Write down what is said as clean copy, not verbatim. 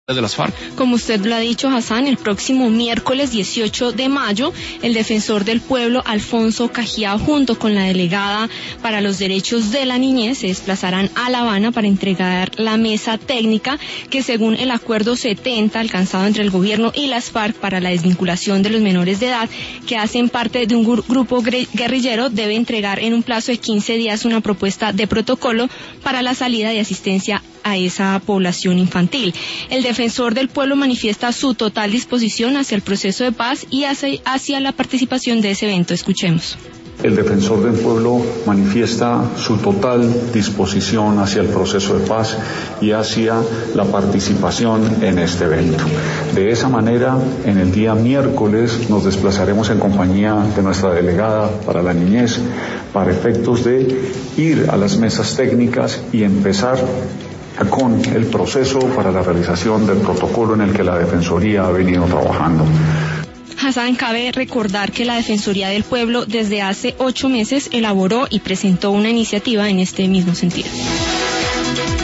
de las FARC. Como usted lo ha dicho, Hassan, el próximo miércoles 18 de mayo, el defensor del pueblo, Alfonso Cajiao, junto con la delegada para los derechos de la niñez, se desplazarán a La Habana para entregar la mesa técnica que, según el acuerdo 70 alcanzado entre el gobierno y las FARC para la desvinculación de los menores de edad que hacen parte de un grupo guerrillero, debe entregar en un plazo de 15 días una propuesta de protocolo para la salida de asistencia a esa población infantil. El defensor del pueblo manifiesta su total disposición hacia el proceso de paz y hacia la participación de ese evento. Escuchemos. El defensor del pueblo manifiesta su total disposición hacia el proceso de paz y hacia la participación en este evento. De esa manera, en el día miércoles nos desplazaremos en compañía de nuestra delegada para la niñez para efectos de ir a las mesas técnicas y empezar con el proceso para la realización del protocolo en el que la Defensoría ha venido trabajando. Hassan, cabe recordar que la Defensoría del Pueblo desde hace 8 meses elaboró y presentó una iniciativa en este mismo sentido.